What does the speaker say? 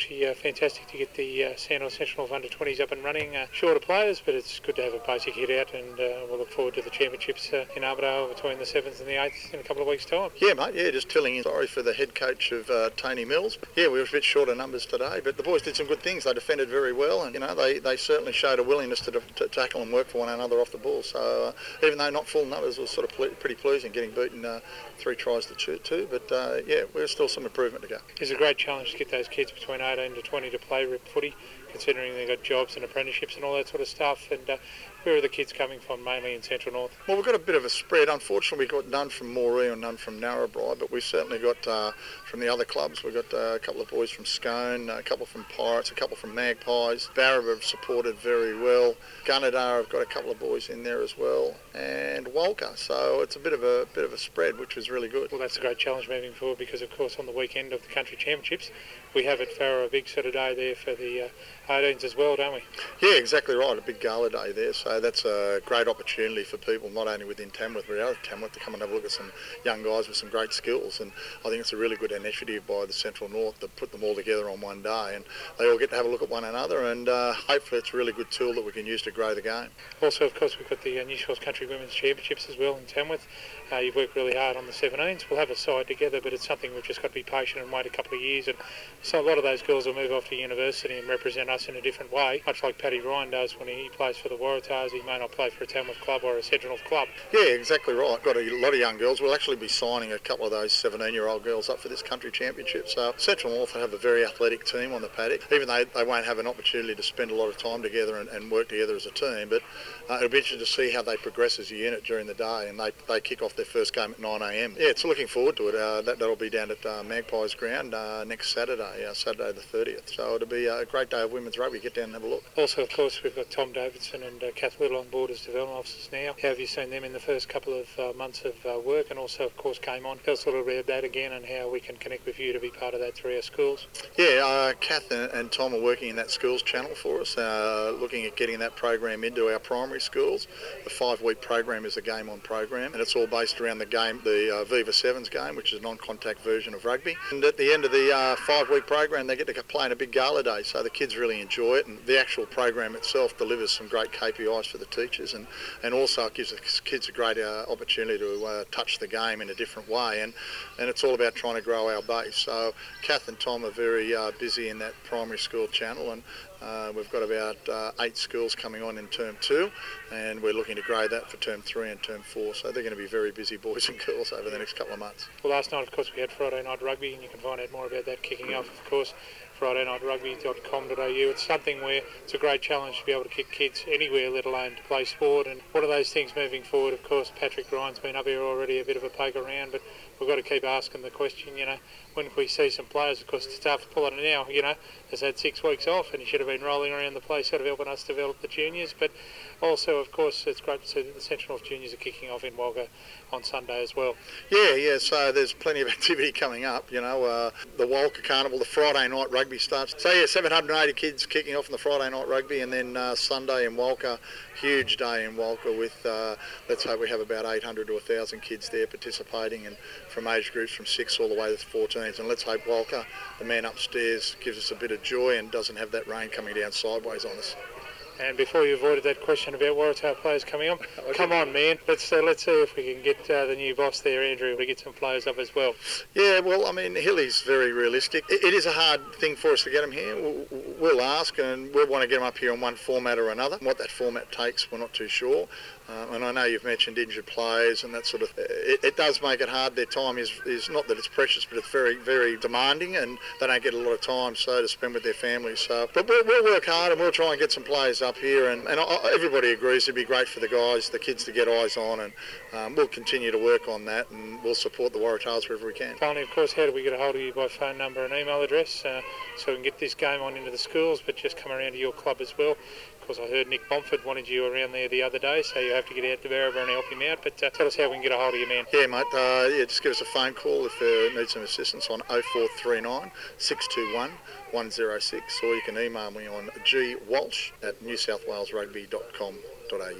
unfortunately, fantastic to get the Sandhills Central North under-20s up and running. Shorter players, but it's good to have a basic hit out, and we'll look forward to the championships in Armidale between the 7th and the 8th in a couple of weeks' time. Yeah, mate, just telling you, sorry for the head coach of Tony Mills. Yeah, we were a bit short of numbers today, but the boys did some good things. They defended very well, and, they certainly showed a willingness to tackle and work for one another off the ball. So even though not full numbers, it was sort of pretty pleasing getting beaten 3 tries to 2. But, there's still some improvement to go. It's a great challenge to get those kids between 18 to 20 to play rep footy, considering they've got jobs and apprenticeships and all that sort of stuff. And where are the kids coming from, mainly in Central North? Well, we've got a bit of a spread. Unfortunately, we've got none from Moree and none from Narrabri, but we've certainly got from the other clubs. We've got a couple of boys from Scone, a couple from Pirates, a couple from Magpies. Barraba have supported very well. Gunnedah have got a couple of boys in there as well, and Walker. So it's a bit of a spread, which was really good. Well, that's a great challenge moving forward, because of course on the weekend of the country championships we have at Farrer a big sort of day there for the 18s as well, don't we? Yeah, exactly right. A big gala day there. So that's a great opportunity for people, not only within Tamworth but out of Tamworth, to come and have a look at some young guys with some great skills. And I think it's a really good initiative by the Central North to put them all together on one day, and they all get to have a look at one another, and hopefully it's a really good tool that we can use to grow the game. Also, of course, we've got the New South Country Women's Championships as well in Tamworth. You've worked really hard on the 17s. We'll have a side together, but it's something we've just got to be patient and wait a couple of years. And so a lot of those girls will move off to university and represent us in a different way, much like Paddy Ryan does when he plays for the Waratahs. He may not play for a Tamworth club or a Central North club. Yeah, exactly right. Got a lot of young girls. We'll actually be signing a couple of those 17-year-old girls up for this country championship. So Central North have a very athletic team on the paddock, even though they won't have an opportunity to spend a lot of time together and work together as a team. But it'll be interesting to see how they progress as a unit during the day, and they kick off their first game at 9 a.m. Yeah, it's looking forward to it. That'll be down at Magpies Ground next Saturday, Saturday the 30th. So it'll be a great day of women's rugby. Get down and have a look. Also, of course, we've got Tom Davidson and Kath Little on board as development officers now. How have you seen them in the first couple of months of work? And also, of course, came on. Tell us a little bit about that again and how we can connect with you to be part of that through our schools. Yeah, Kath and Tom are working in that schools channel for us, looking at getting that program into our primary schools. The 5-week program is a game-on program, and it's all based around the game, the Viva Sevens game, which is a non-contact version of rugby. And at the end of the 5-week program, they get to play in a big gala day, so the kids really enjoy it. And the actual program itself delivers some great KPIs for the teachers, and also it gives the kids a great opportunity to touch the game in a different way. And it's all about trying to grow our base. So Kath and Tom are very busy in that primary school channel, and we've got about 8 schools coming on in term 2, and we're looking to grow that for term 3 and term 4. So they're going to be very busy boys and girls over the next couple of months. Well, last night, of course, we had Friday Night Rugby, and you can find out more about that kicking off, of course, FridayNightRugby.com.au. It's something where it's a great challenge to be able to kick kids anywhere, let alone to play sport. And one of those things moving forward, of course, Patrick Ryan's been up here already, a bit of a poke around, but we've got to keep asking the question, when we see some players, of course, the staff pulling it now, has had 6 weeks off, and he should have been rolling around the place sort of helping us develop the juniors. But also, of course, it's great to see that the Central North juniors are kicking off in Wagga on Sunday as well. Yeah, so there's plenty of activity coming up, the Walker Carnival, the Friday night rugby starts. So 780 kids kicking off in the Friday night rugby, and then Sunday in Walker, huge day in Walker with, let's hope we have about 800 to 1,000 kids there participating, and from age groups from 6 all the way to 14s. And let's hope Walker, the man upstairs, gives us a bit of joy and doesn't have that rain coming down sideways on us. And before you avoided that question about Waratah players coming on, come on, man. Let's see if we can get the new boss there, Andrew, to get some players up as well. Yeah, well, Hilly's very realistic. It is a hard thing for us to get them here. We'll ask, and we'll want to get them up here in one format or another. What that format takes, we're not too sure. And I know you've mentioned injured players and that sort of. It does make it hard. Their time is not that it's precious, but it's very, very demanding, and they don't get a lot of time to spend with their families. So, but we'll work hard, and we'll try and get some players up here. And everybody agrees it'd be great for the guys, the kids, to get eyes on, and we'll continue to work on that, and we'll support the Waratahs wherever we can. Finally, of course, how do we get a hold of you by phone number and email address so we can get this game on into the schools, but just come around to your club as well? Of course, I heard Nick Bomford wanted you around there the other day, so you have to get out to Barraba and help him out. But tell us how we can get a hold of you, man. Yeah, mate. Just give us a phone call if you need some assistance on 0439 621 106, or you can email me on gwalsh@newsouthwalesrugby.com.au.